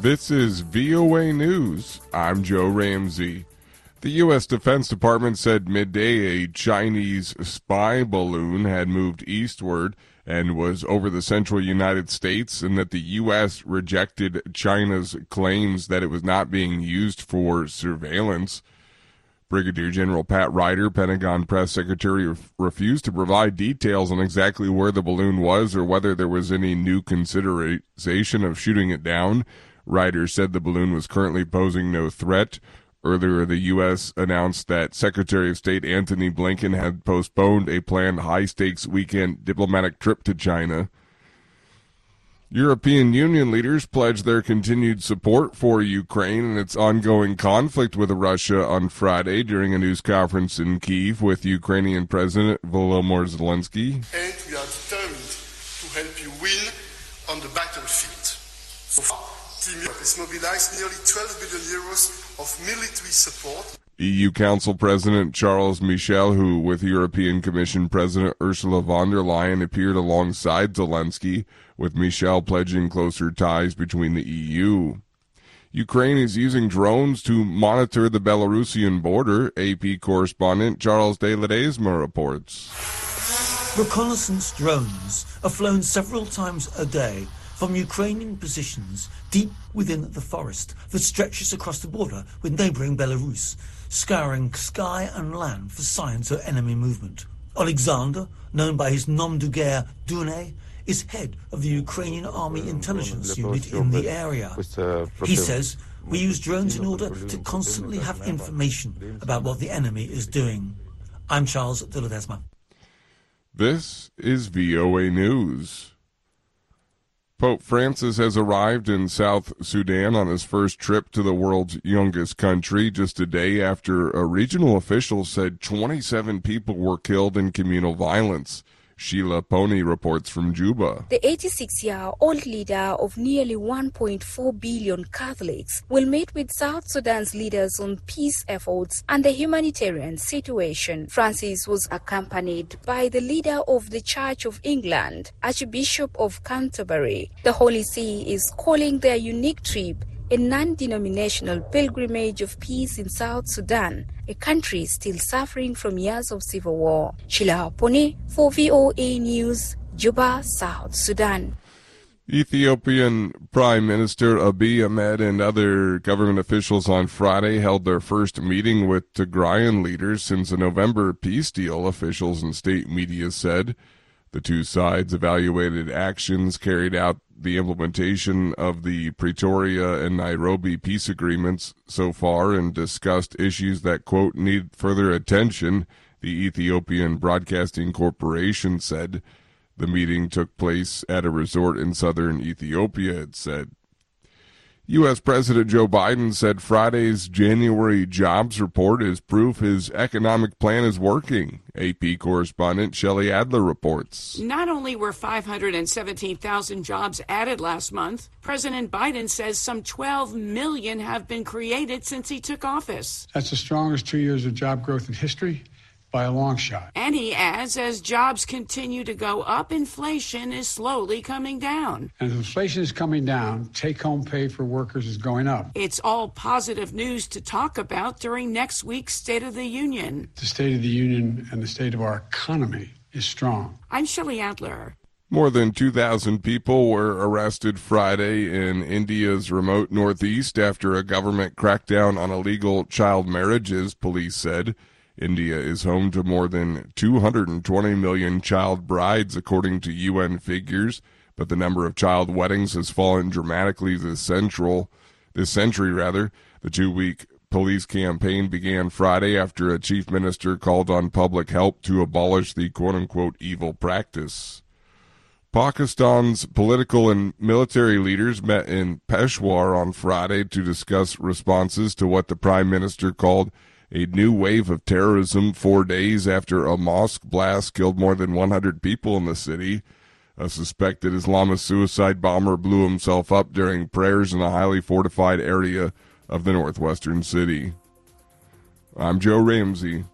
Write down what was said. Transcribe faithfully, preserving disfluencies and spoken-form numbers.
This is V O A News. I'm Joe Ramsey. The U S Defense Department said midday a Chinese spy balloon had moved eastward and was over the central United States, and that the U S rejected China's claims that it was not being used for surveillance. Brigadier General Pat Ryder, Pentagon Press Secretary, ref- refused to provide details on exactly where the balloon was or whether there was any new consideration of shooting it down. Ryder said the balloon was currently posing no threat. Earlier, the U S announced that Secretary of State Antony Blinken had postponed a planned high-stakes weekend diplomatic trip to China. European Union leaders pledged their continued support for Ukraine in its ongoing conflict with Russia on Friday during a news conference in Kyiv with Ukrainian President Volodymyr Zelensky. And we are determined to help you win on the battlefield. So far, Team Europe has mobilized nearly twelve billion euros of military support. E U Council President Charles Michel, who with European Commission President Ursula von der Leyen appeared alongside Zelensky, with Michel pledging closer ties between the E U. Ukraine is using drones to monitor the Belarusian border, A P correspondent Charles de Ledesma reports. Reconnaissance drones are flown several times a day from Ukrainian positions deep within the forest that stretches across the border with neighbouring Belarus, scouring sky and land for signs of enemy movement. Alexander, known by his nom de guerre Dune, is head of the Ukrainian Army Intelligence Unit in the area. He says, "We use drones in order to constantly have information about what the enemy is doing." I'm Charles de Ledesma. This is V O A News. Pope Francis has arrived in South Sudan on his first trip to the world's youngest country, just a day after a regional official said twenty-seven people were killed in communal violence. Sheila Pony reports from Juba. The eighty-six-year-old leader of nearly one point four billion Catholics will meet with South Sudan's leaders on peace efforts and the humanitarian situation. Francis was accompanied by the leader of the Church of England, Archbishop of Canterbury. The Holy See is calling their unique trip a non-denominational pilgrimage of peace in South Sudan, a country still suffering from years of civil war. Sheila Pony for V O A News, Juba, South Sudan. Ethiopian Prime Minister Abiy Ahmed and other government officials on Friday held their first meeting with Tigrayan leaders since a November peace deal, officials and state media said. The two sides evaluated actions carried out the implementation of the Pretoria and Nairobi peace agreements so far and discussed issues that, quote, need further attention, the Ethiopian Broadcasting Corporation said. The meeting took place at a resort in southern Ethiopia, it said. U S. President Joe Biden said Friday's January jobs report is proof his economic plan is working. A P correspondent Shelley Adler reports. Not only were five hundred seventeen thousand jobs added last month, President Biden says some twelve million have been created since he took office. That's the strongest two years of job growth in history by a long shot. And he adds, as jobs continue to go up, inflation is slowly coming down. And as inflation is coming down, take-home pay for workers is going up. It's all positive news to talk about during next week's State of the Union. The State of the Union and the state of our economy is strong. I'm Shelley Adler. More than two thousand people were arrested Friday in India's remote northeast after a government crackdown on illegal child marriages, police said. India is home to more than two hundred twenty million child brides, according to U N figures, but the number of child weddings has fallen dramatically this central, this century. Rather, the two-week police campaign began Friday after a chief minister called on public help to abolish the quote-unquote evil practice. Pakistan's political and military leaders met in Peshawar on Friday to discuss responses to what the prime minister called a new wave of terrorism four days after a mosque blast killed more than one hundred people in the city. A suspected Islamist suicide bomber blew himself up during prayers in a highly fortified area of the northwestern city. I'm Joe Ramsey.